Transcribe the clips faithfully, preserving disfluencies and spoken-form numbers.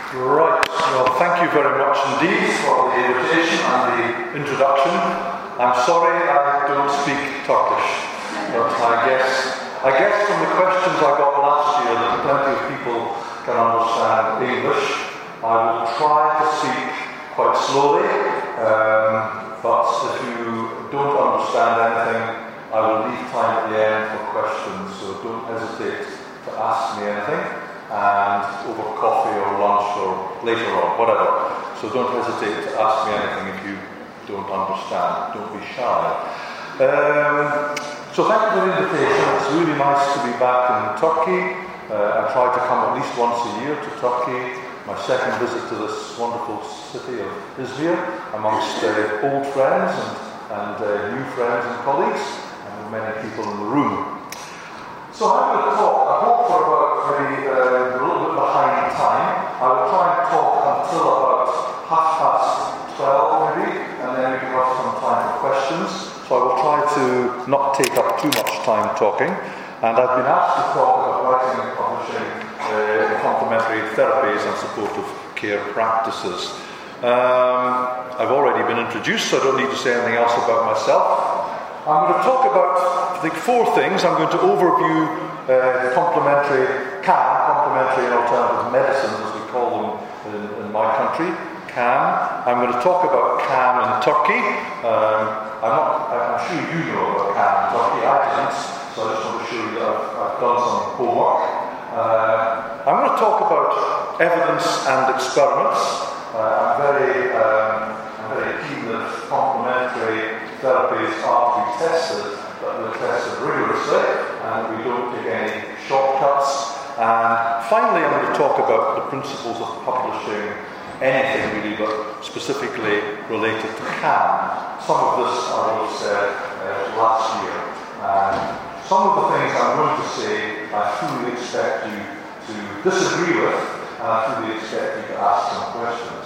Right, well, thank you very much indeed for the invitation and the introduction. I'm sorry I don't speak Turkish, but I guess I guess from the questions I got last year that plenty of people can understand English. I will try to speak quite slowly, um, but if you don't understand anything, I will leave time at the end for questions, so don't hesitate to ask me anything. And over coffee or lunch or later on, whatever. So don't hesitate to ask me anything if you don't understand. Don't be shy. Um, so thank you for the invitation. It's really nice to be back in Turkey. Uh, I try to come at least once a year to Turkey. My second visit to this wonderful city of Izmir, amongst uh, old friends and, and uh, new friends and colleagues, and many people in the room. So I'm going to talk, I hope for about maybe uh, a little bit behind time. I will try and talk until about half past twelve maybe, and then we can have some time for questions. So I will try to not take up too much time talking. And I've been asked to talk about writing and publishing uh, complementary therapies and supportive care practices. Um, I've already been introduced, so I don't need to say anything else about myself. I'm going to talk about, I think, four things. I'm going to overview uh, complementary C A M, complementary and alternative medicines, as we call them in, in my country, C A M. I'm going to talk about C A M in Turkey. Um, I'm, not, I'm sure you know about C A M in Turkey. I didn't, so I just want to show you that I've, I've done some homework. Uh, I'm going to talk about evidence and experiments. Uh, I'm very, um, I'm very keen that complementary therapies are to be tested, that they're tested rigorously, and we don't take any shortcuts. And finally, I'm going to talk about the principles of publishing anything really, but specifically related to C A M. Some of this I will have said uh, last year. And some of the things I'm going to say, I fully expect you to disagree with, and I fully expect you to ask some questions.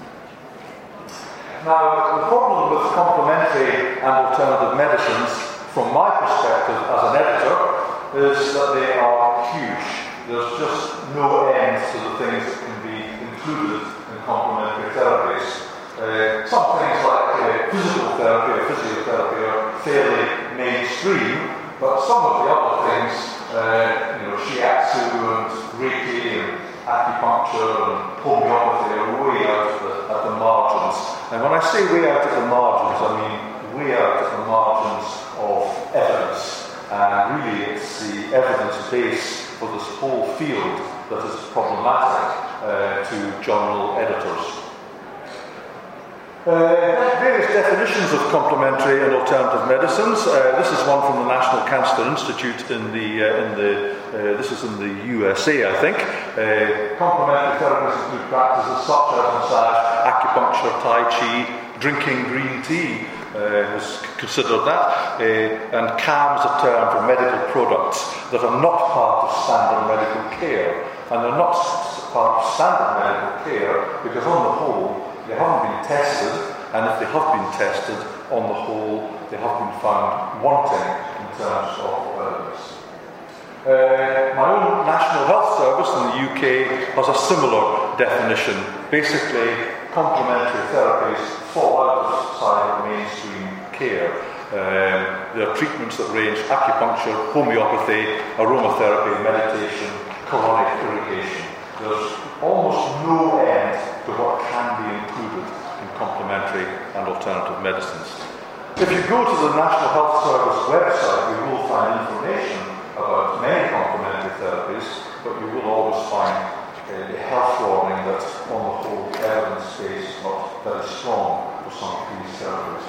Now, the problem with complementary and alternative medicines, from my perspective as an editor, is that they are huge. There's just no end to the things that can be included in complementary therapies. Uh, some things like uh, physical therapy or physiotherapy are fairly mainstream, but some of the other things, uh, you know, shiatsu and reiki and acupuncture and homeopathy are way out at the, at the margins. And when I say way out at the margins, I mean way out at the margins of evidence. And really it's the evidence base for this whole field that is problematic uh, to journal editors. Uh, various definitions of complementary and alternative medicines. Uh, this is one from the National Cancer Institute in the uh, in the uh, this is in the U S A, I think. Uh, complementary therapies include practices such as massage, acupuncture, tai chi, drinking green tea uh, is considered that, uh, and C A M is a term for medical products that are not part of standard medical care, and they're not part of standard medical care because on the whole they haven't been tested, and if they have been tested, on the whole, they have been found wanting in terms of evidence. Uh, my own National Health Service in the U K has a similar definition. Basically, complementary therapies fall outside of mainstream care. Um, there are treatments that range acupuncture, homeopathy, aromatherapy, meditation, colonic irrigation. There's almost no end to what can be included in complementary and alternative medicines. If you go to the National Health Service website, you will find information about many complementary therapies, but you will always find uh, the health warning that on the whole evidence base is not very strong for some of these therapies.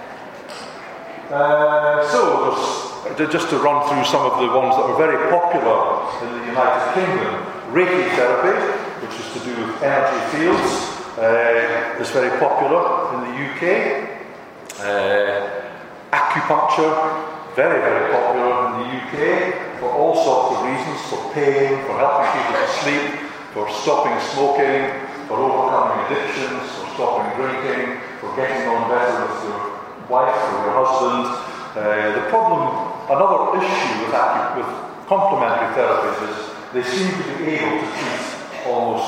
Uh, so, just to run through some of the ones that are very popular in the United Kingdom. Reiki therapy, which is to do with energy fields, uh, is very popular in the U K. Uh, acupuncture, very, very popular in the U K for all sorts of reasons, for pain, for helping people to sleep, for stopping smoking, for overcoming addictions, for stopping drinking, for getting on better with your wife or your husband. Uh, the problem, another issue with, acu- with complementary therapies is they seem to be able to treat almost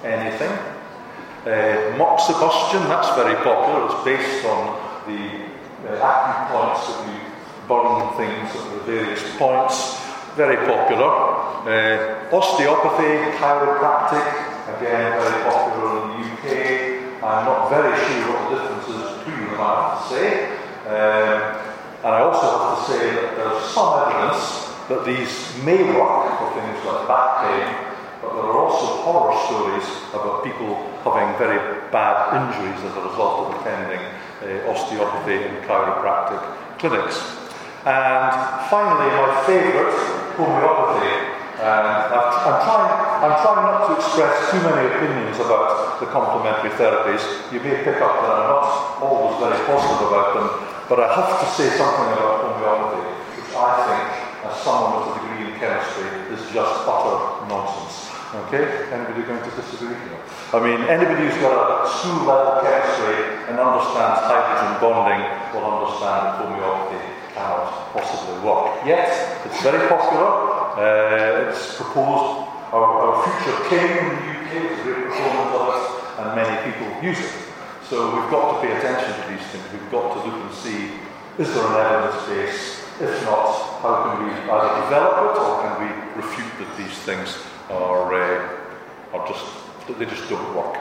anything. Uh, moxibustion, that's very popular. It's based on the uh, acupoints that we burn things at the various points. Very popular. Uh, osteopathy, chiropractic, again very popular in the U K. I'm not very sure what the difference is between them, I have to say. Um, and I also have to say that there's some evidence that these may work for things like back pain, but there are also horror stories about people having very bad injuries as a result of attending uh, osteopathy and chiropractic clinics. And finally, my favourite, homeopathy. And I've, I'm, trying, I'm trying not to express too many opinions about the complementary therapies. You may pick up that I'm not always very positive about them, but I have to say something about homeopathy, which I think, as someone with a degree in chemistry, is just utter nonsense. Okay? Anybody going to disagree here? I mean, anybody who's got a school-level chemistry and understands hydrogen bonding will understand that homeopathy cannot possibly work. Yet, it's very popular. Uh, it's proposed, our, our future king in the U K is a great proponent of it, and many people use it. So we've got to pay attention to these things. We've got to look and see, is there an evidence base? If not, how can we either develop it or can we refute that these things are, uh, are just, that they just don't work?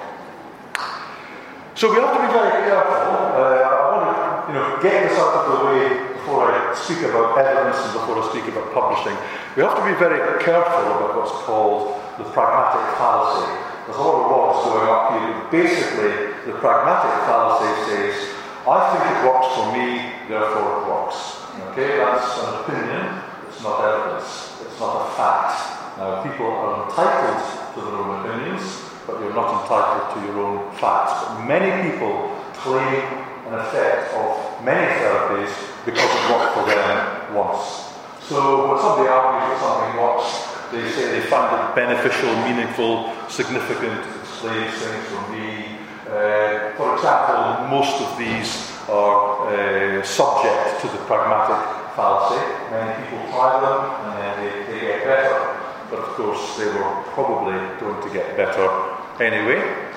So we have to be very careful. Uh, I want to you know, get this out of the way before I speak about evidence and before I speak about publishing. We have to be very careful about what's called the pragmatic fallacy. There's a lot of words going up here. Basically, the pragmatic fallacy says, I think it works for me, therefore it works. Okay, that's an opinion, it's not evidence, it's not a fact. Now, people are entitled to their own opinions, but you're not entitled to your own facts. But many people claim an effect of many therapies because it worked for them once. So when somebody argues that something works, they say they find it beneficial, meaningful, significant, explains things for me. Uh, for example, most of these are uh, subject to the pragmatic fallacy. Many people try them and then they, they get better. But of course, they were probably going to get better anyway.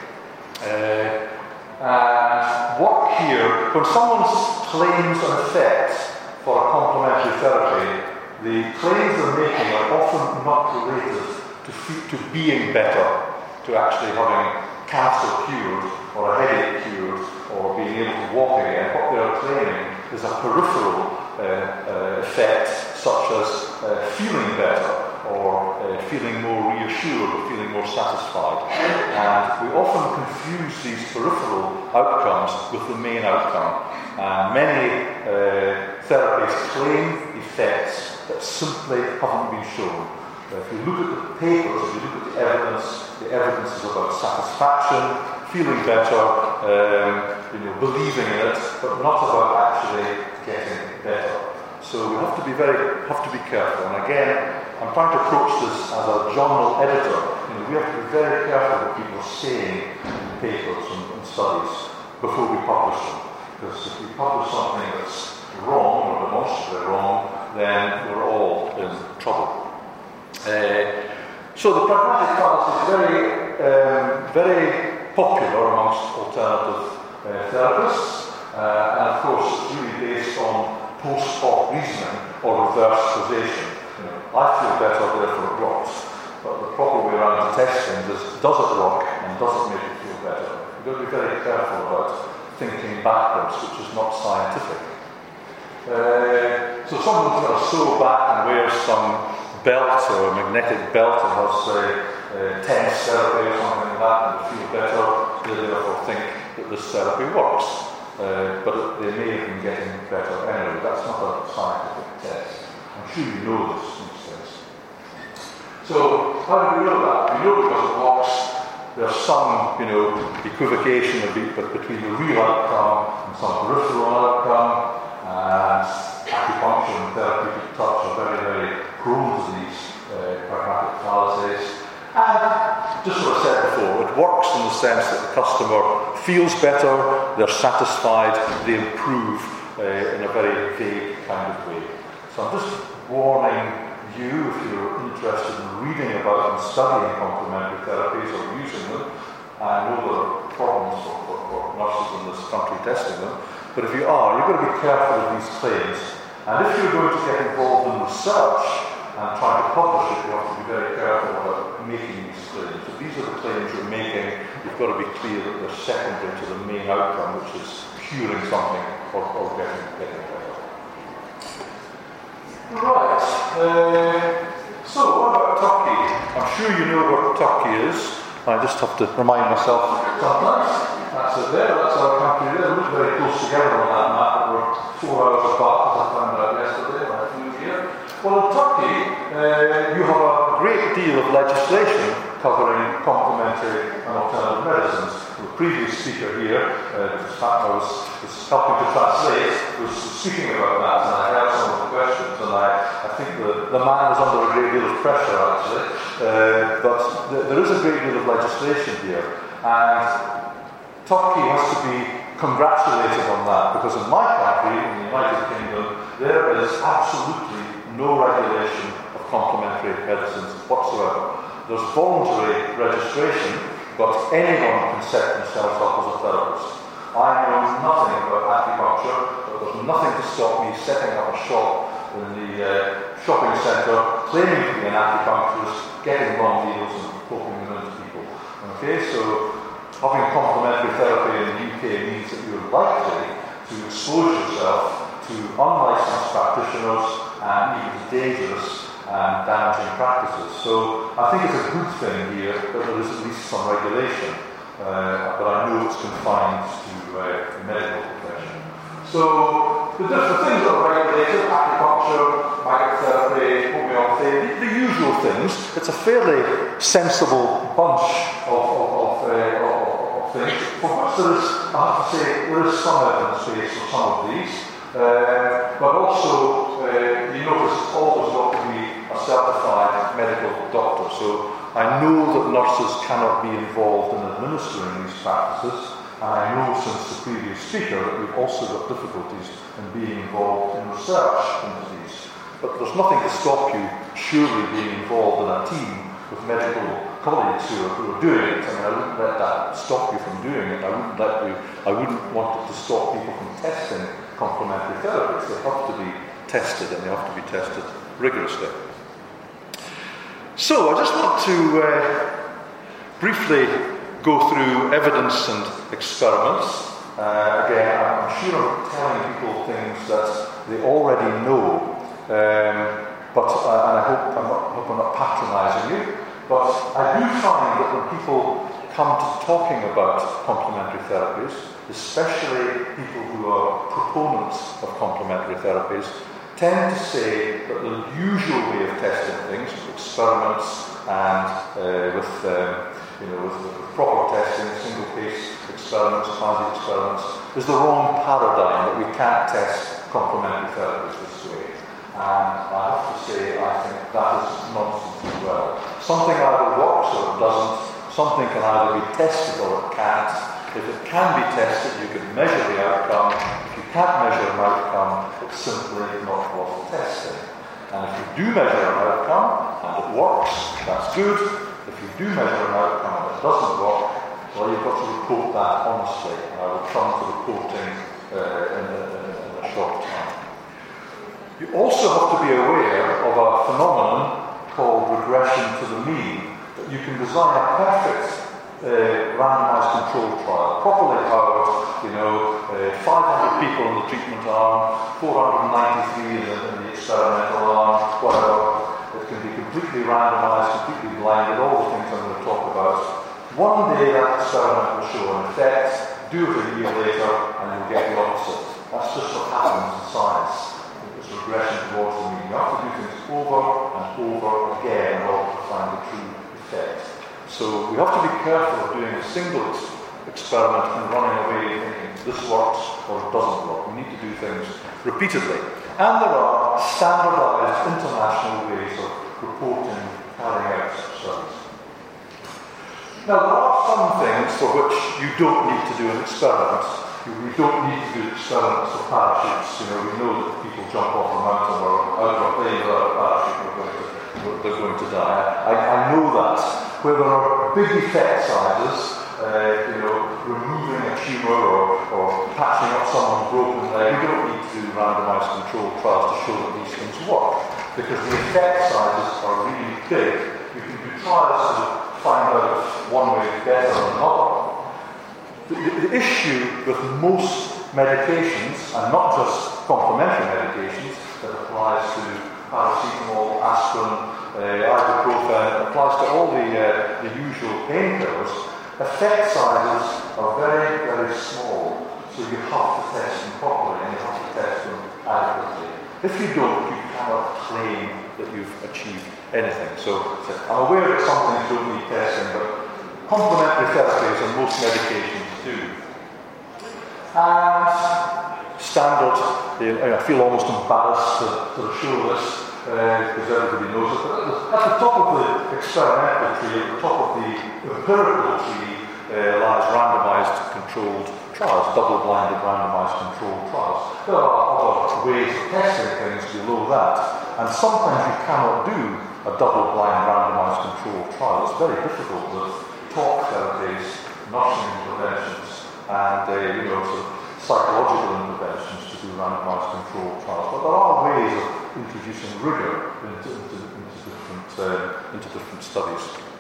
Uh, and what here, when someone claims an effect for a complementary therapy, the claims they're making are often not related to, f- to being better, to actually having cancer cured or a headache cured or being able to walk again. What they're claiming is a peripheral uh, uh, effect, such as uh, feeling better or uh, feeling more reassured or feeling more satisfied. And we often confuse these peripheral outcomes with the main outcome. And many uh, therapies claim effects that simply haven't been shown. Uh, if you look at the papers, if you look at the evidence, the evidence is about satisfaction, feeling better, um, you know, believing in it, but not about actually getting better. So we have to be very, have to be careful. And again, I'm trying to approach this as a journal editor. You know, we have to be very careful what people are saying in papers and, and studies before we publish them. Because if we publish something that's wrong or demonstrably wrong, then we're all in trouble. Uh, so the pragmatic fallacy is very, um, very popular amongst alternative uh, therapists, uh, and of course it's really based on post hoc reasoning or reverse causation. You know, I feel better, therefore it works. But the proper way around to test things is, does it work and does it make you feel better? You've got to be very careful about thinking backwards, which is not scientific. Uh, so someone's going to sew back and wear some belt or a magnetic belt and has uh, uh, tense therapy or something like that and feel better, they therefore think that this therapy works. Uh, but they may have been getting better anyway. That's not a scientific test. I'm sure you know this, these things. So how do we know that? We know because it works. There's some, you know, equivocation between the real outcome and some peripheral outcome. And acupuncture and therapeutic touch are very, very prone to these uh, pragmatic fallacies. And just what I said before, it works in the sense that the customer feels better, they're satisfied, they improve uh, in a very vague kind of way. So I'm just warning you, if you're interested in reading about and studying complementary therapies or using them. I know there are problems for, for, for nurses in this country testing them, but if you are, you've got to be careful of these claims. And if you're going to get involved in research and trying to publish it, you have to be very careful about making these claims. If these are the claims you're making, you've got to be clear that they're secondary to the main outcome, which is curing something or, or getting, getting better. Right. Uh, so, what about Turkey? I'm sure you know what Turkey is. I just have to remind myself sometimes. That's it there, that's our country there. We're very close together on that map, but we're four hours apart, as I found out yesterday when I flew here. Well, in Turkey, uh, you have a great deal of legislation covering complementary and alternative medicines. The previous speaker here, uh, in fact I was, was helping to translate, was speaking about that, and I heard some of the questions, and I, I think the, the man was under a great deal of pressure, actually. Uh, but th- there is a great deal of legislation here, and Turkey has to be congratulated on that, because in my country, in the United Kingdom, there is absolutely no regulation of complementary medicines whatsoever. There's voluntary registration, but anyone can set themselves up as a therapist. I know nothing about acupuncture, but there's nothing to stop me setting up a shop in the uh, shopping centre, claiming to be an acupuncturist, getting long needles and poking them into people. Okay, so having complementary therapy in the U K means that you're likely to expose yourself to unlicensed practitioners and even dangerous and damaging practices. So I think it's a good thing here that there is at least some regulation, uh, but I know it's confined to uh, the medical profession. So the different things that are regulated: acupuncture, microtherapy, homeopathy, the, the usual things. It's a fairly sensible bunch of, of, of, uh, of, of things, for which there is, I have to say, there is some evidence base for some of these. Uh, but also, uh, you notice it's always got to be a certified medical doctor. So I know that nurses cannot be involved in administering these practices, and I know since the previous speaker that we've also got difficulties in being involved in research into these. But there's nothing to stop you surely being involved in a team with medical colleagues who are, who are doing it. I mean, I wouldn't let that stop you from doing it. I wouldn't let you. I wouldn't want it to stop people from testing complementary therapies. They have to be tested, and they have to be tested rigorously. So I just want to uh, briefly go through evidence and experiments. Uh, again, I'm sure I'm telling people things that they already know, um, but uh, and I hope I'm not, hope I'm not patronising you. But I do find that when people come to talking about complementary therapies, especially people who are proponents of complementary therapies, tend to say that the usual way of testing things, experiments and uh, with, um, you know, with, with proper testing, single case experiments, quasi experiments, is the wrong paradigm, that we can't test complementary therapies this way. And I have to say, I think that is nonsense as well. Something either works or it doesn't. Something can either be tested or it can't. If it can be tested, you can measure the outcome. If you can't measure an outcome, it's simply not worth testing. And if you do measure an outcome and it works, that's good. If you do measure an outcome and it doesn't work, well, you've got to report that honestly. And I will come to reporting uh, in, a, in a short time. You also have to be aware of a phenomenon called regression to the mean, that you can design a perfect uh, randomized control trial, properly powered, you know, uh, five hundred people in the treatment arm, four hundred ninety-three in the, in the experimental arm, whatever. It can be completely randomized, completely blinded, all the things I'm going to talk about. One day that experiment will show an effect, do it a year later, and you'll get the opposite. That's just what happens in science. Regression towards the mean. You have to do things over and over again in order to find the true effect. So we have to be careful of doing a single experiment and running away thinking this works or it doesn't work. We need to do things repeatedly. And there are standardized international ways of reporting, carrying out such studies. Now there are some things for which you don't need to do an experiment. We don't need to do experiments with parachutes. You know, we know that people jump off a mountain or out of a plane without a parachute. We're going to they're going to die. I, I know that. Where there are big effect sizes, uh, you know, removing a tumour or, or patching up someone's broken leg, we don't need to do randomised controlled trials to show that these things work, because the effect sizes are really big. You can do trials to find out if one way is better than another. The, the, the issue with most medications, and not just complementary medications, that applies to paracetamol, aspirin, uh, ibuprofen, applies to all the, uh, the usual painkillers, effect sizes are very, very small. So you have to test them properly and you have to test them adequately. If you don't, you cannot claim that you've achieved anything. So I'm aware that some things don't need testing, but complementary therapies and most medications do. And standard, I feel almost embarrassed to, to show this, uh, because everybody knows it, but at the top of the experimental tree, at the top of the empirical tree, uh, lies randomised controlled trials, double-blinded randomised controlled trials. There are other ways of testing things below that, and sometimes you cannot do a double-blind randomised controlled trial. It's very difficult with talk therapies, nursing interventions, and uh, you know, sort of psychological interventions to do randomised controlled trials. But there are ways of introducing rigour into, into, into, different, uh, into different studies.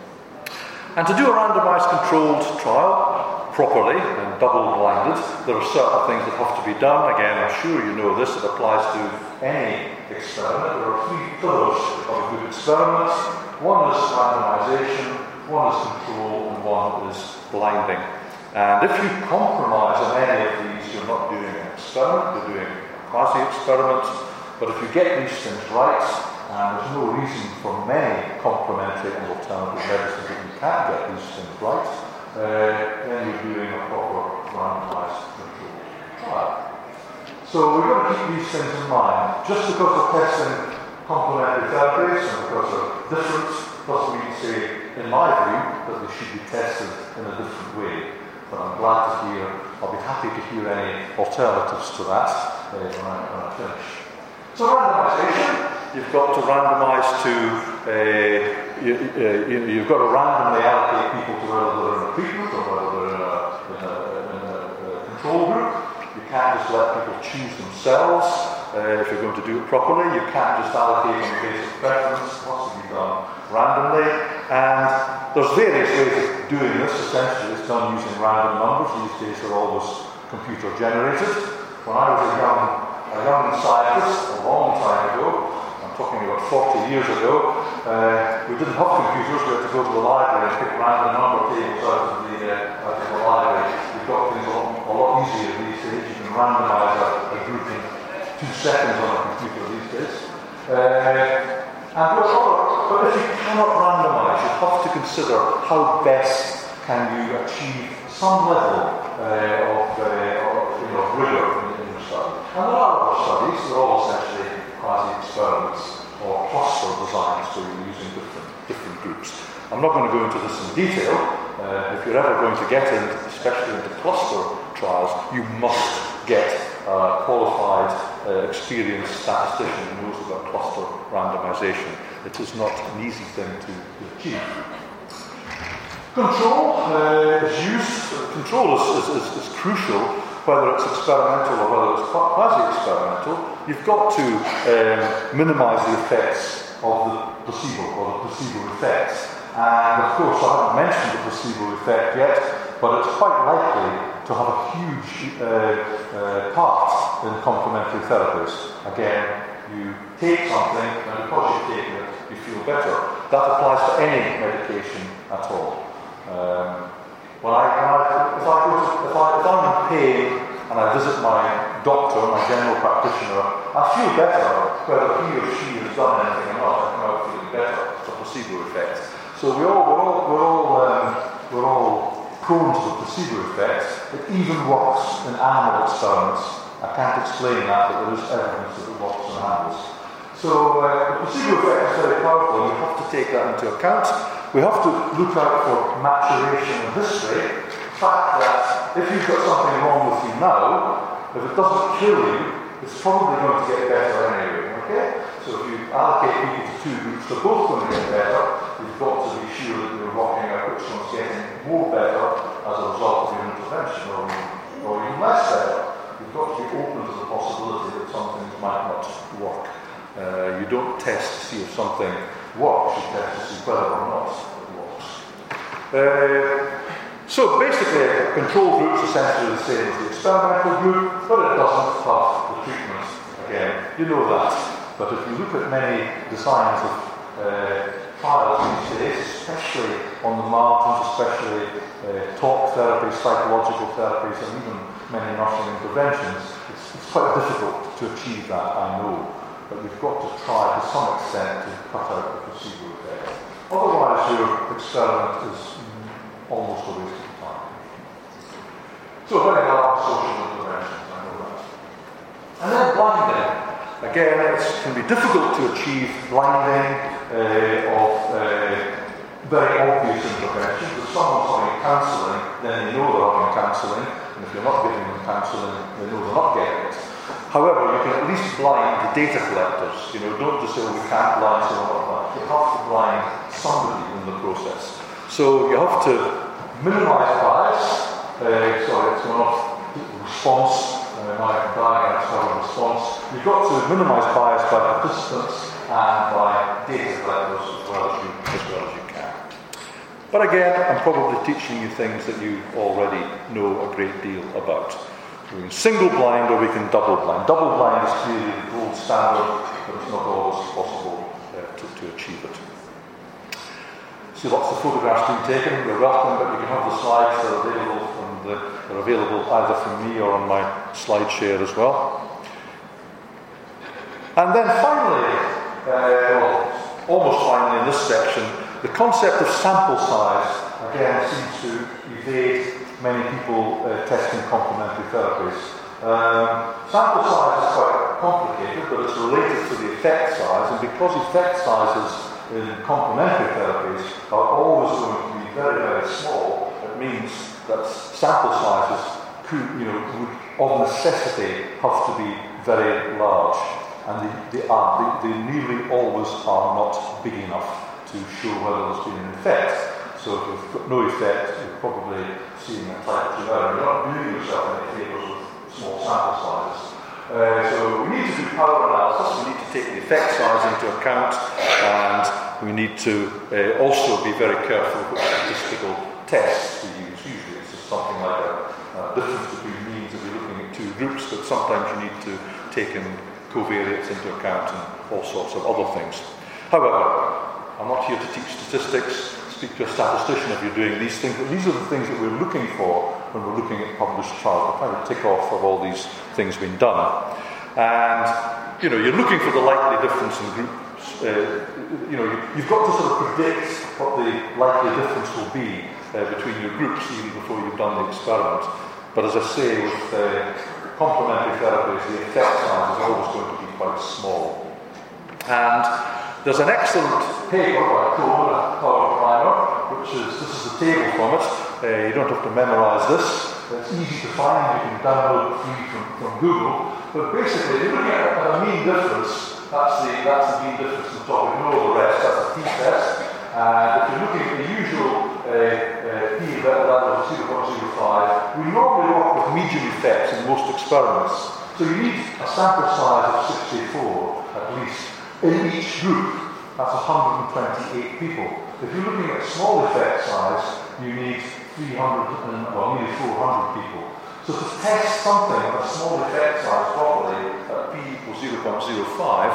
And to do a randomised controlled trial properly and double-blinded, there are certain things that have to be done. Again, I'm sure you know this, it applies to any experiment. There are three pillars of a good experiment. One is randomisation, one is control, and one is blinding. And if you compromise on any of these, you're not doing an experiment, you're doing a quasi-experiment. But if you get these things right, and there's no reason for many complementary and alternative medicines that you can't get these things right, uh, then you're doing a proper randomised controlled trial. So we've got to keep these things in mind. Just because we're testing complementary therapies and because they're different, doesn't mean to say, in my view, that they should be tested in a different way. But I'm glad to hear, I'll be happy to hear any alternatives to that uh, when, I, when I finish. So randomisation, you've got to randomise to, uh, you, uh, you, you've got to randomly allocate people to whether they're in a treatment or whether they're in a, in a, in a, a control group. You can't just let people choose themselves uh, if you're going to do it properly. You can't just allocate on the basis of preference. It has to be done randomly. And there's various ways of doing this. Essentially, it's done using random numbers. These days they're always computer generated. When I was a young, a young scientist, a long time ago, I'm talking about forty years ago, uh, we didn't have computers. We had to go to the library and pick random number tables out of the, uh, out of the library. We've got things a lot, a lot easier these days. You can randomise a, a group in two seconds on a computer these days. Uh, and but, but if you cannot randomise, you have to consider how best can you achieve some level uh, of, uh, of you know, rigour in, in your study. And there are other studies, they're all essentially quasi-experiments or cluster designs where you're using different, different groups. I'm not going to go into this in detail. Uh, if you're ever going to get in, especially into cluster trials, you must get a qualified, uh, experienced statistician who knows about cluster randomization. It is not an easy thing to, to achieve. Control uh, is used. Control is, is, is, is crucial, whether it's experimental or whether it's quasi-experimental. You've got to um, minimise the effects of the placebo or the placebo effects. And of course, I haven't mentioned the placebo effect yet, but it's quite likely to have a huge uh, uh, part in complementary therapies. Again, you take something, and because you've taken it, you feel better. That applies to any medication at all. Um, when I, when I, if, I go to, if, I, if I'm in pain and I visit my doctor, my general practitioner, I feel better whether he or she has done anything or not. I come out feeling better. It's a placebo effect. So we all, we're all, we're all, um, we're all prone to the placebo effect. It even works in animal experiments. I can't explain that, but there is evidence that it works in animals. So uh, the placebo effect is very powerful. We have to take that into account. We have to look out for maturation and history. The fact that if you've got something wrong with you now, if it doesn't kill you, it's probably going to get better anyway. Okay? So if you allocate people to two groups, they're both going to get better. You've got to be sure that you're working out which one's getting more better as a result of your intervention, or, or even less better. You've got to be open to the possibility that some things might not work. Uh, you don't test to see if something works, you test to see whether or not it works. Uh, so basically, a control group is essentially the same as the experimental group, but it doesn't have the treatment. Again, you know that. But if you look at many designs of uh, trials these days, especially on the margins, especially uh, talk therapies, psychological therapies, and even many nursing interventions, it's, it's quite difficult to achieve that, I know. But we've got to try to some extent to cut out the placebo effect. Otherwise, your experiment is mm, almost a waste of time. So, very large social interventions, I know that. And then blinding. Again, it can be difficult to achieve blinding uh, of uh, very obvious interventions. If someone's having counselling, then they know they're having counselling, and if you're not giving them counselling, they know they're not getting it. However, you can at least blind the data collectors. You know, don't just say, oh, we can't blind someone like that. You have to blind somebody in the process. So you have to minimise bias. Uh, sorry, it's going off response. Uh, my diagrams have a response. You've got to minimise bias by participants and by data collectors as well as you, as well as you can. But again, I'm probably teaching you things that you already know a great deal about. We can single blind or we can double blind. Double blind is clearly the gold standard, but it's not always possible uh, to, to achieve it. See lots of photographs being taken. You're welcome, but you can have the slides that are available from the, they're available either from me or on my slide share as well. And then finally, uh, well, almost finally in this section, the concept of sample size again seems to evade many people uh, testing complementary therapies. Um, sample size is quite complicated, but it's related to the effect size, and because effect sizes in complementary therapies are always going to be very, very small, it means that sample sizes could, you know, would of necessity have to be very large, and they, they are, they, they nearly always are not big enough to show whether there's been an effect. So if you've got no effect, you're probably seeing a type two error. You're not doing yourself any favours with small sample sizes. Uh, so we need to do power analysis, we need to take the effect size into account, and we need to uh, also be very careful which statistical tests we use. Usually it's just something like a, a difference between means if you're looking at two groups, but sometimes you need to take in covariates into account and all sorts of other things. However, I'm not here to teach statistics, speak to a statistician if you're doing these things, but these are the things that we're looking for when we're looking at published trials. We're trying to tick off of all these things being done. And, you know, you're looking for the likely difference in groups. Uh, you know, you, you've got to sort of predict what the likely difference will be uh, between your groups even before you've done the experiment. But as I say, with uh, complementary therapies, the effect size is always going to be quite small. And there's an excellent paper by Cohen and Primer, which is, this is the table from it. Uh, you don't have to memorise this. It's easy to find. You can download it free from, from Google. But basically, you're looking at a mean difference. That's the, that's the mean difference on top. Ignore the rest. That's a t-test. And if you're looking at the usual uh, uh, p level of zero point zero five, we normally work with medium effects in most experiments. So you need a sample size of sixty-four at least. In each group, that's one hundred twenty-eight people. If you're looking at small effect size, you need three hundred, and, well, nearly four hundred people. So to test something at a small effect size properly, at p equals zero point zero five,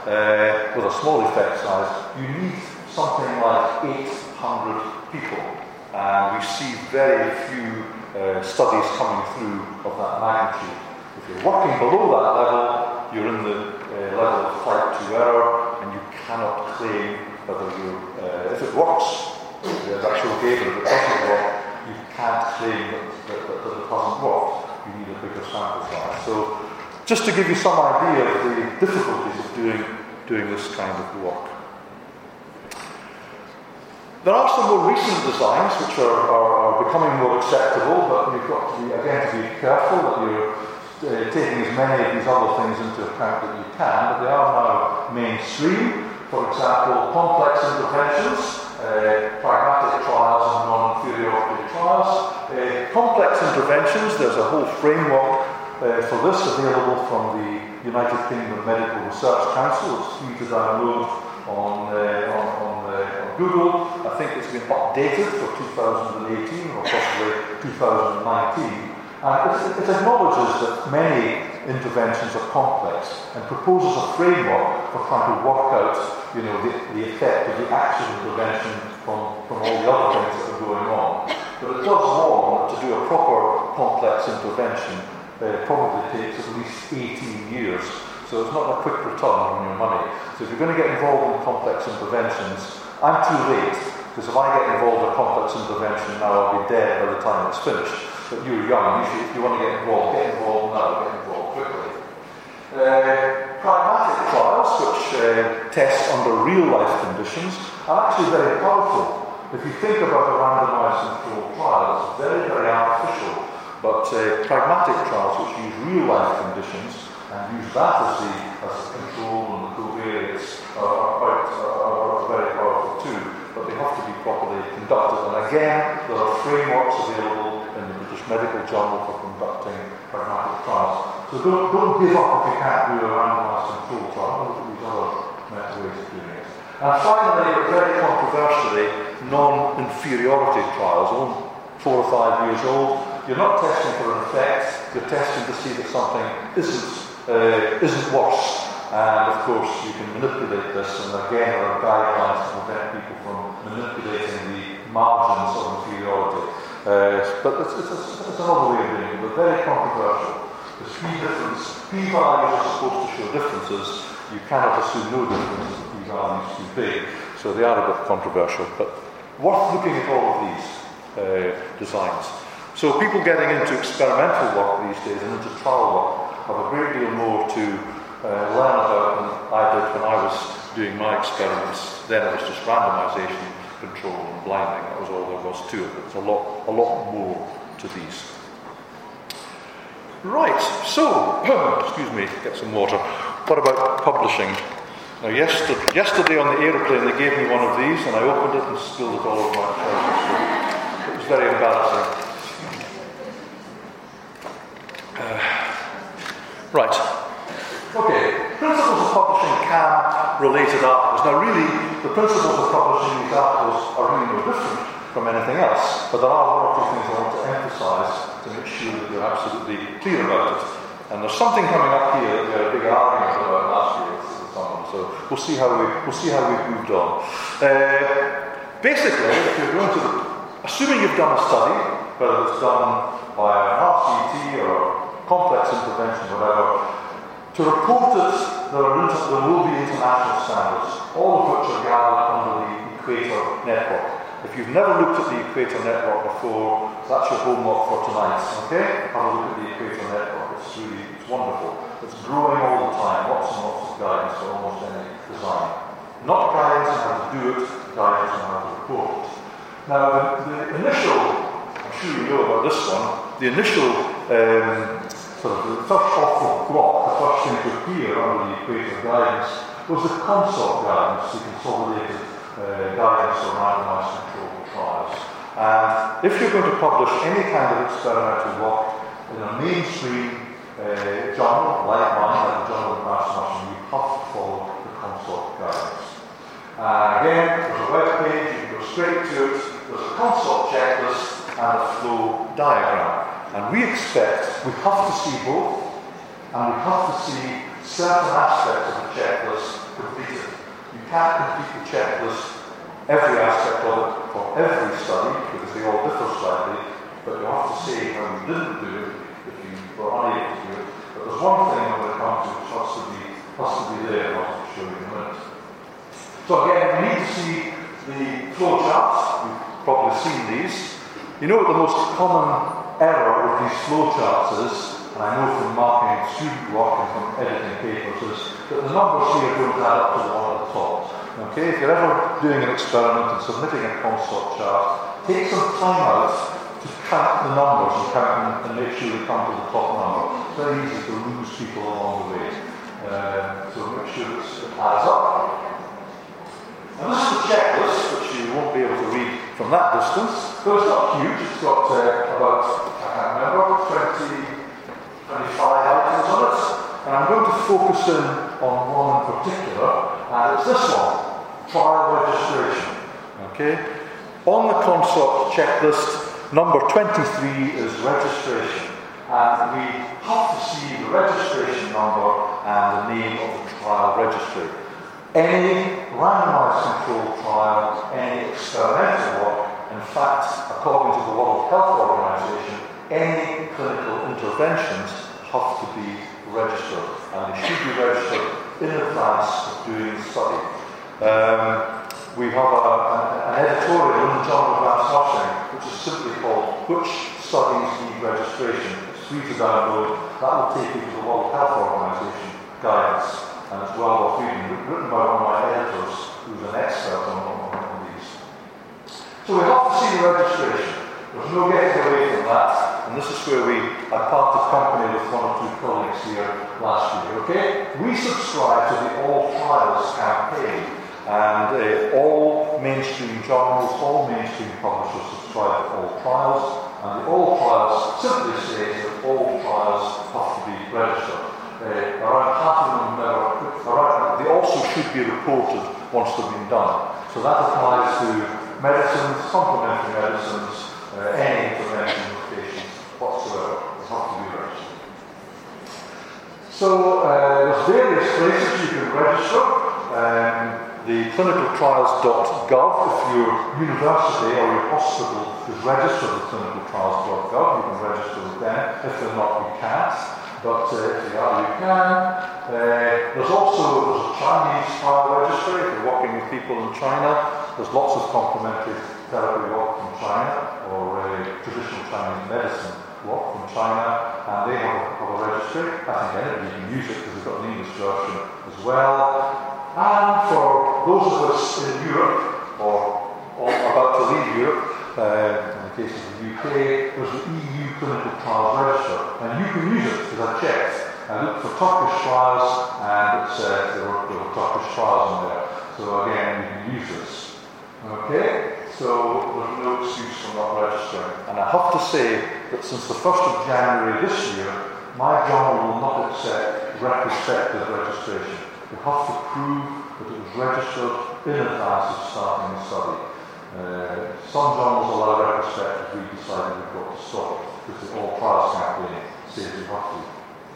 uh, with a small effect size, you need something like eight hundred people. And we see very few uh, studies coming through of that magnitude. If you're working below that level, you're in the uh, level of type two error, and you cannot claim whether you, uh, if it works, there's actual data. If it doesn't work, you can't claim that, that, that, that it doesn't work. You need a bigger sample size. So, just to give you some idea of the difficulties of doing, doing this kind of work. There are some more recent designs which are, are, are becoming more acceptable, but you've got to be, again, to be careful that you're uh, taking as many of these other things into account that you can, but they are now mainstream. For example, complex interventions, uh, pragmatic trials and non-inferiority trials. Uh, complex interventions, there's a whole framework uh, for this available from the United Kingdom Medical Research Council. It's free to download on, uh, on, on, uh, on Google. I think it's been updated for two thousand eighteen or possibly two thousand nineteen. And it, it acknowledges that many interventions are complex and proposes a framework for trying to work out, you know, the, the effect of the actual intervention from, from all the other things that are going on. But it does warn that to do a proper complex intervention uh, probably takes at least eighteen years. So it's not a quick return on your money. So if you're going to get involved in complex interventions, I'm too late, because if I get involved in a complex intervention now, I'll be dead by the time it's finished. But you're young, usually if you want to get involved, get involved now, get involved quickly. Uh, pragmatic trials, which uh, test under real-life conditions, are actually very powerful. If you think about a randomized controlled trial, it's very, very artificial. But uh, pragmatic trials, which use real-life conditions, and use that as the, as the control and the covariates, are, quite, are, are very powerful too. But they have to be properly conducted. And again, there are frameworks available in the British Medical Journal for conducting pragmatic trials. So don't, don't give up if you can't do a randomized control trial. Look at these other method ways of doing it. And finally, but very controversially, non-inferiority trials, only four or five years old. You're not testing for an effect, you're testing to see that something isn't, uh, isn't worse. And of course, you can manipulate this, and again, there are guidelines to prevent people from manipulating the margins of inferiority. Uh, but it's, it's, it's another way of doing it, but very controversial. The p difference, p-values are supposed to show differences. You cannot assume no difference if the p-value is too big. So they are a bit controversial, but worth looking at all of these uh, designs. So people getting into experimental work these days and into trial work have a great deal more to uh, learn about than I did when I was doing my experiments. Then it was just randomization, control and blinding. That was all there was to it. There's a lot, a lot more to these. Right, so, excuse me, get some water. What about publishing? Now, yesterday, yesterday on the aeroplane they gave me one of these and I opened it and spilled it all over my trousers. It was very embarrassing. Uh, right. Okay, principles of publishing C A M-related articles. Now really, the principles of publishing these articles are really no different from anything else, but there are one or two things I want to emphasise to make sure that you're absolutely clear about it. And there's something coming up here that we had a big argument about last year with someone, so we'll see how, we, we'll see how we've moved on. Uh, basically, if you're going to, assuming you've done a study, whether it's done by an R C T or complex intervention, whatever, to report it, there, are inter there will be international standards, all of which are gathered under the Equator Network. If you've never looked at the Equator Network before, that's your homework for tonight, okay? Have a look at the Equator Network, it's really, it's wonderful. It's growing all the time, lots and lots of guidance for almost any design. Not guidance on how to do it, guidance on how to report it. Now, the, the initial, I'm sure you know about this one, the initial um, sort of the first off the block, the first thing to appear under the Equator guidance was the consort guidance, the consolidated uh, guidance for randomized controlled trials. And if you're going to publish any kind of experimental work in a mainstream uh, journal like mine, like the Journal of Advanced Nursing, you have to follow the consort guidance. And again, there's a web page, you can go straight to it, there's a consort checklist and a flow diagram. And we expect, we have to see both, and we have to see certain aspects of the checklist completed. You can't complete the checklist, every aspect of it, for every study, because they all differ slightly, but you have to say how you didn't do it, if you were unable to do it. But there's one thing I'm going to come to which has to be, has to be there, and I'll show you in a minute. So again, we need to see the flow charts. You've probably seen these. You know what the most common error with these flowcharts is, and I know from marking student work and from editing papers, is that the numbers here don't add up to the one at the top. Okay, if you're ever doing an experiment and submitting a consort chart, take some time out to to count the numbers and count them and make sure they come to the top number. It's very easy to lose people along the way. Um, so make sure it's, it adds up. And this is the checklist, which you won't be able to read from that distance. But it's not huge. It's got uh, about, I can't remember, twenty, twenty-five items on it. And I'm going to focus in on one in particular, and it's this one, trial registration. Okay? On the consort checklist, number twenty-three is registration. And we have to see the registration number and the name of the trial registry. Any randomized controlled trial, any experimental work, in fact, according to the World Health Organization, any clinical interventions have to be registered, and they should be registered in advance of doing the study. Um, we have a, an, an editorial in the Journal of Advanced Nursing, which is simply called "Which Studies Need Registration?" It's free to download. That will take you to the World Health Organization guidance, and it's well worth reading. Written by one of my editors, who's an expert on, on, on these. So we have to see the registration. There's no getting away from that. And this is where we, I parted company with one or two colleagues here last year, okay? We subscribe to the All Trials campaign, and uh, all mainstream journals, all mainstream publishers subscribe to All Trials, and the All Trials simply says that all trials have to be registered. Uh, around half of them never, around, they also should be reported once they've been done. So that applies to medicines, complementary medicines, uh, any intervention with patients whatsoever. They have to be registered. So uh, there's various places you can register. Um, the clinical trials dot gov, if your university or your hospital is registered with clinical trials dot gov, you can register with them. If they're not, you can't. But uh, if they are, you can. Uh, there's also there's a Chinese trial registry. If you're working with people in China, there's lots of complementary therapy work from China, or uh, traditional Chinese medicine work from China, and they have a, have a registry. I think anybody can use it because they've got an English version as well. And for those of us in Europe, or, or about to leave Europe, uh, in the case of the U K, there's the E U Clinical Trials Register, and you can use it because I checked. I looked for Turkish trials, and it said there were, there were Turkish trials in there. So again, you can use this. Okay? So there's no excuse for not registering. And I have to say that since the first of January this year, my journal will not accept retrospective registration. You have to prove that it was registered in advance of starting the study. Uh, some journals allow retrospective, we decided we've got to stop it because the All Trials campaign says you have to.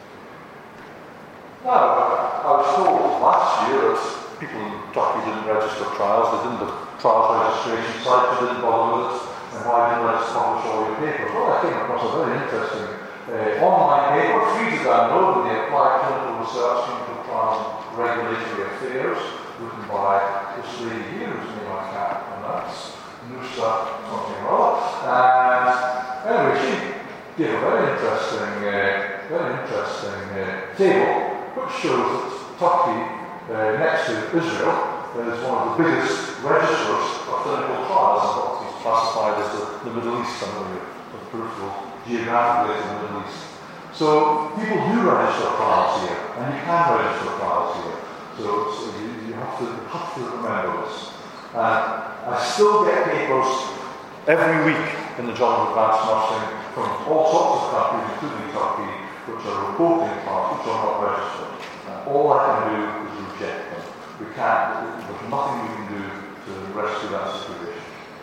Now, I was told last year that people in Turkey didn't register trials, they didn't have trials registration sites, they didn't bother with it, and why didn't they publish all your papers? Well, I came across a very interesting uh, online paper, free to download, in the Applied Clinical Research, Clinical Trials and Regulatory Affairs, written by this lady here, whose name I can't pronounce, Nusa something or other. And anyway, she gave a very interesting, uh, very interesting uh, table, which shows that Turkey, uh, next to Israel, is one of the biggest registers of clinical trials, and what is classified as the, the Middle East, and the, the peripheral geographically in the Middle East. So people do register trials here, and you can register trials here. So, so you, you, have to, you have to remember this. Uh, I still get papers every week in the Journal of Advanced Nursing from all sorts of countries, including Turkey, which are reporting parts which are not registered. And all I can do is reject them. We can't, there's nothing we can do to rescue that situation.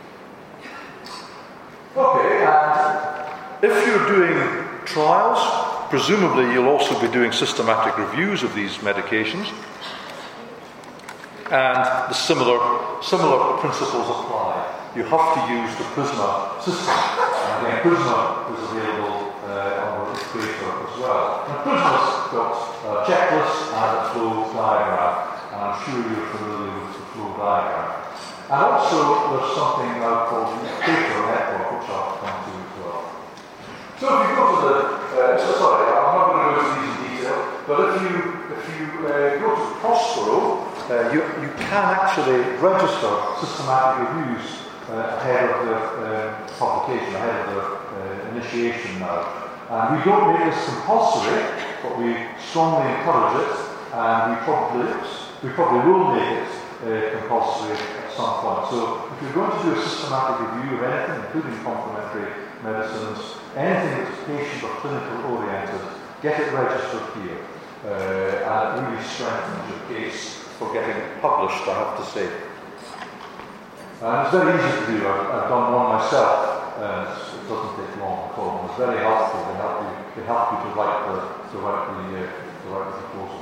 Okay, and if you're doing trials, presumably you'll also be doing systematic reviews of these medications, and the similar, similar principles apply. You have to use the PRISMA system, and again, PRISMA is available uh, on the creator as well. And PRISMA's got a checklist and a flow diagram, and I'm sure you're familiar with the flow diagram. And also, there's something now called the Paper Network, which I'll come to as well. So if you go to the, uh, so sorry, I'm not going to go into these in detail, but if you if you uh, go to Prospero, uh, you, you can actually register systematic reviews uh, ahead of the uh, publication. consultation ahead of the uh, initiation now. And we don't make this compulsory, but we strongly encourage it, and we probably, we probably will make it uh, compulsory at some point. So if you're going to do a systematic review of anything, including complementary medicines, anything that's patient or clinical oriented, get it registered here. Uh, and it really strengthens your case for getting it published, I have to say. And it's very easy to do. I've, I've done one myself. Uh, it doesn't take long at all. It's very helpful. They help you. They help you to write the to write the uh, to write the proposal.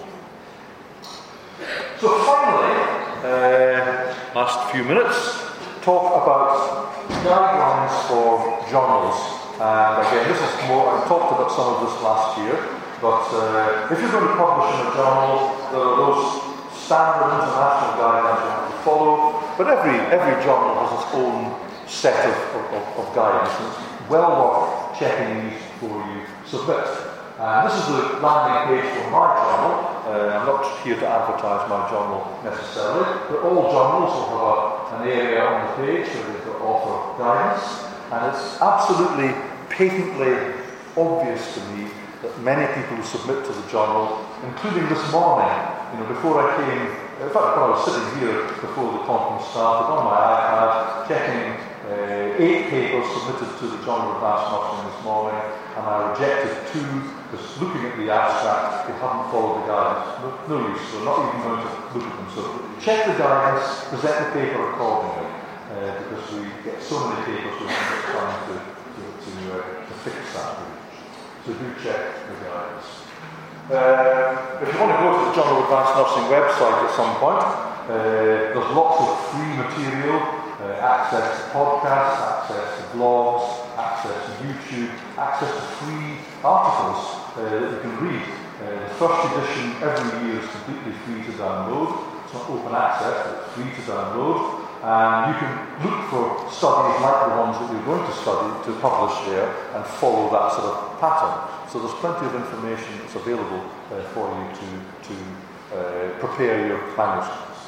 So finally, uh, last few minutes, talk about guidelines for journals. And again, this is more. I talked about some of this last year. But uh, if you're going to publish in a journal, there are those standard international guidelines you have to follow. But every every journal has its own set of, of, of guidance, and it's well worth checking these before you submit. And this is the landing page for my journal. Uh, I'm not here to advertise my journal necessarily, but all journals will have a, an area on the page where they've got author guidance, and it's absolutely patently obvious to me that many people who submit to the journal, including this morning, you know, before I came, in fact, when I was sitting here before the conference started, on my iPad, checking uh, eight papers submitted to the Journal of Advanced Nursing this morning, and I rejected two, because looking at the abstract, they haven't followed the guidance. No, no use, so not even going to look at them. So check the guidance, present the paper accordingly, uh, because we get so many papers we're trying to, to, to, uh, to fix that. So do check the guidance. Uh, if you want to go to the Journal of Advanced Nursing website at some point, uh, there's lots of free material, uh, access to podcasts, access to blogs, access to YouTube, access to free articles uh, that you can read. Uh, the first edition every year is completely free to download. It's not open access, but it's free to download. And you can look for studies like the ones that you're going to study to publish there and follow that sort of pattern. So there's plenty of information that's available uh, for you to, to uh, prepare your manuscripts.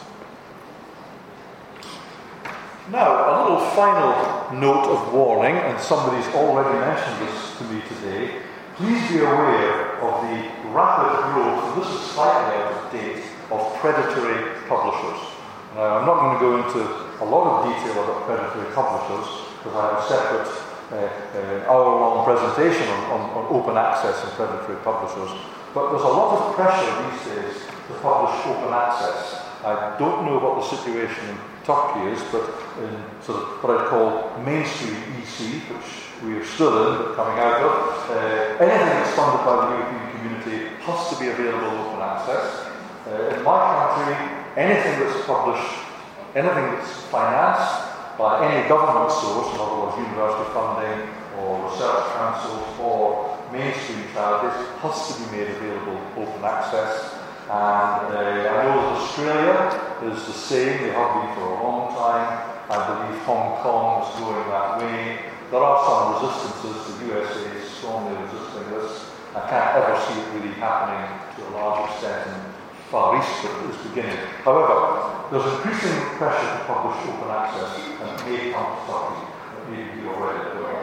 Now, a little final note of warning, and somebody's already mentioned this to me today. Please be aware of the rapid growth, and this is slightly out of date, of predatory publishers. Now, I'm not going to go into a lot of detail about predatory publishers, because I have a separate uh, uh, hour-long presentation on, on, on open access and predatory publishers. But there's a lot of pressure these days to publish open access. I don't know what the situation in Turkey is, but in sort of what I'd call mainstream E C, which we are still in, but coming out of, uh, anything that's funded by the European community has to be available open access. Uh, in my country, anything that's published, anything that's financed by any government source, in other words, university funding or research councils or mainstream charities, has to be made available open access. And uh, I know that Australia is the same, they have been for a long time. I believe Hong Kong is going that way. There are some resistances, the U S A is strongly resisting this. I can't ever see it really happening to a large extent in Far East, but it is beginning. However, there's increasing pressure to publish open access, and it may come to Turkey. It may be already there.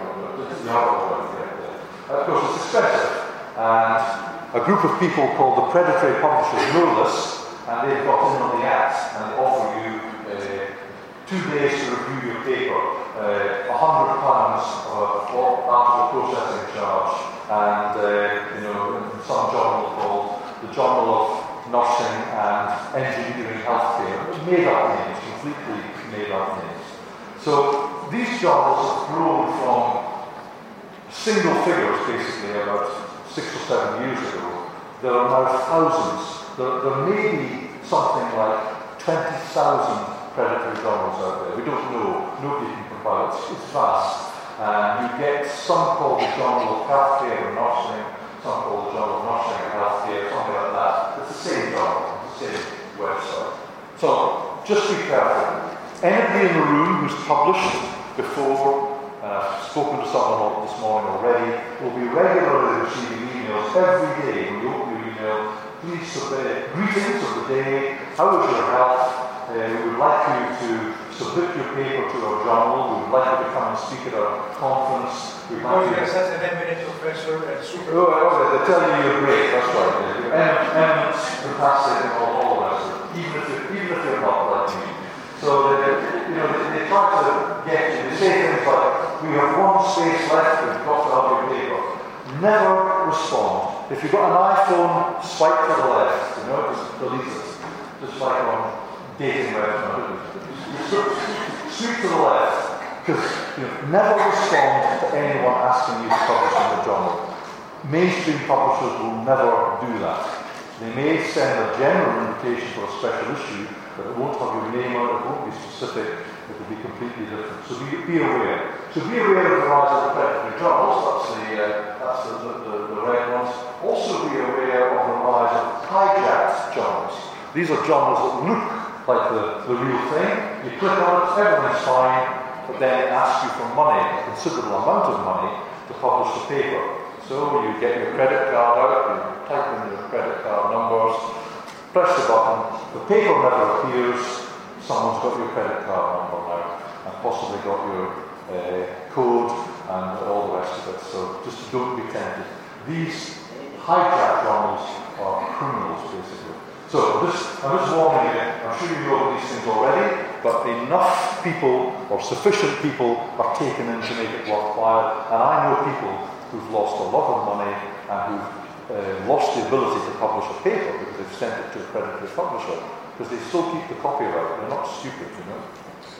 Of course, it's expensive, and a group of people called the Predatory Publishers know this, and they've got in on the act and offer you uh, two days to review your paper, uh, one hundred pounds of article processing charge, and uh, you know, in some journal called the Journal of Nursing and Engineering Healthcare, made up names, completely made up names. So these journals have grown from single figures, basically, about six or seven years ago. There are now thousands. There, there may be something like twenty thousand predatory journals out there. We don't know. Nobody can compile it. It's vast. And you get some called the Journal of Healthcare and Nursing, some called the Journal of Nursing and Healthcare, something like that. It's the same journal, the same website. So, just be careful. Anybody in the room who's published before, and I've spoken to someone this morning already, will be regularly receiving emails every day when you open your email. Please submit greetings of the day, how is your health, uh, we would like you to submit your paper to our journal. We would like you to come and speak at our conference. We'd like you to... such an eminent professor and super... Oh, oh, they tell you you're great, that's right. You're eminent, fantastic, and all, all the rest of it. Even if you're, even if you're not like me. So, they, you know, they, they try to get you. They say things like, we have one space left, we've got to have your paper. Never respond. If you've got an iPhone, swipe to the left, you know, just delete it. Just like on dating websites. Sweep to the left. Because you know, never respond to anyone asking you to publish in the journal. Mainstream publishers will never do that. They may send a general invitation for a special issue, but it won't have your name on it, it won't be specific, it will be completely different. So be, be aware. So be aware of the rise of the predatory journals, that's the, uh, that's the, the, the, the red ones. Also be aware of the rise of hijacked journals. These are journals that look like the, the real thing. You click on it, everything's fine, but then it asks you for money, a considerable amount of money, to publish the paper. So you get your credit card out, you type in your credit card numbers, press the button, the paper never appears, someone's got your credit card number now, and possibly got your uh, code and all the rest of it. So just don't be tempted. These hijack journals are criminals, basically. So this, I'm just warning you, I'm sure you know these things already, but enough people, or sufficient people, are taken in to make it worthwhile. And I know people who've lost a lot of money and who've uh, lost the ability to publish a paper because they've sent it to a predatory publisher, because they still keep the copyright. They're not stupid, you know.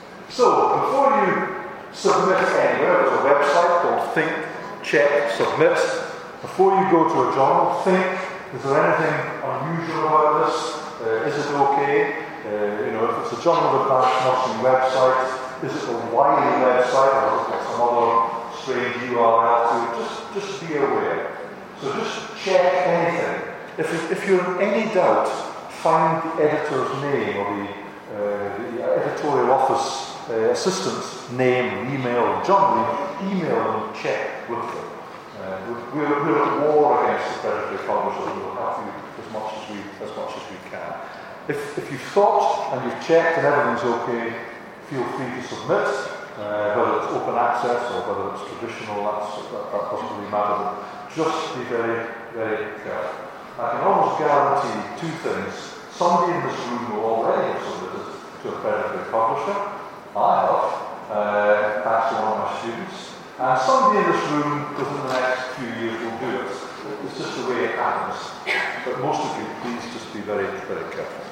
So, before you submit anywhere, there's a website called Think, Check, Submit. Before you go to a journal, think, is there anything unusual about this? Uh, is it okay? Uh, you know, if it's a Journal of Advanced Nursing website, is it a Wiley website, or is it some other strange U R L to it? Just, just be aware. So just check anything. If, if you're in any doubt, find the editor's name or the, uh, the editorial office uh, assistant's name, email, generally email them and check with them. Uh, we're, we're at war against the predatory publishers, and we'll have to as much as we as much as we can. If, if you've thought and you've checked and everything's okay, feel free to submit, uh, whether it's open access or whether it's traditional, that's, that, that doesn't really matter. But just be very, very careful. I can almost guarantee two things. Somebody in this room will already have submitted to a predatory publisher. I have, uh, thanks to one of my students. And somebody in this room within the next few years will do it. It's just the way it happens. But most of you, please just be very, very careful.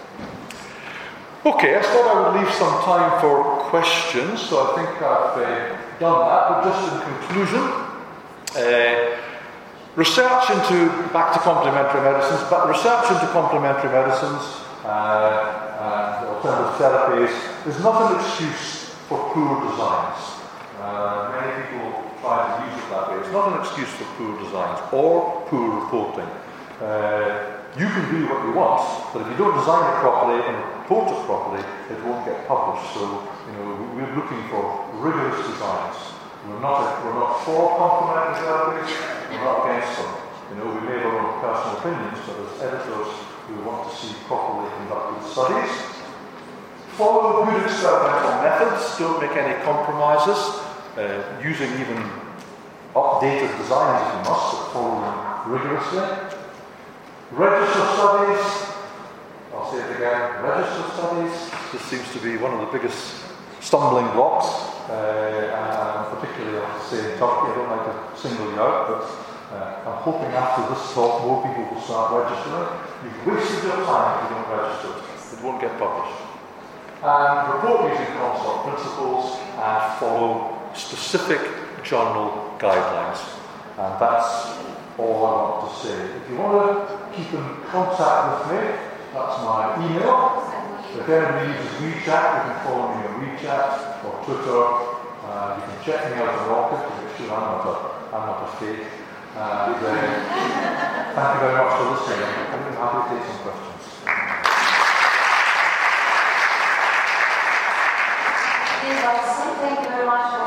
Okay, I thought I would leave some time for questions, so I think I've uh, done that. But just in conclusion, uh, research into, back to complementary medicines, but research into complementary medicines uh, and alternative therapies is not an excuse for poor designs. Uh, many people try to use it that way. It's not an excuse for poor designs or poor reporting. Uh, you can do what you want, but if you don't design it properly and report it properly, it won't get published. So, you know, we're looking for rigorous designs. We're not, a, we're not for complementary therapies, we're not against them. You know, we may have our own personal opinions, but as editors, we want to see properly conducted studies. Follow good experimental methods, don't make any compromises. Uh, using even updated designs if you must, but follow them rigorously. Register studies, I'll say it again, register studies. This seems to be one of the biggest stumbling blocks, uh, and particularly I have to say in Turkey. I don't like to single you out, but uh, I'm hoping after this talk more people will start registering. You've wasted your time if you don't register. It won't get published. And report using consult principles and follow specific journal guidelines. And that's all I want to say. If you want to keep in contact with me, that's my email. If anybody uses WeChat, you can follow me on WeChat or Twitter. Uh, you can check me out on Rocket to make sure I'm not a, I'm not a fake. And uh, thank you very much for listening. I'm happy to take some questions. Thank you very much.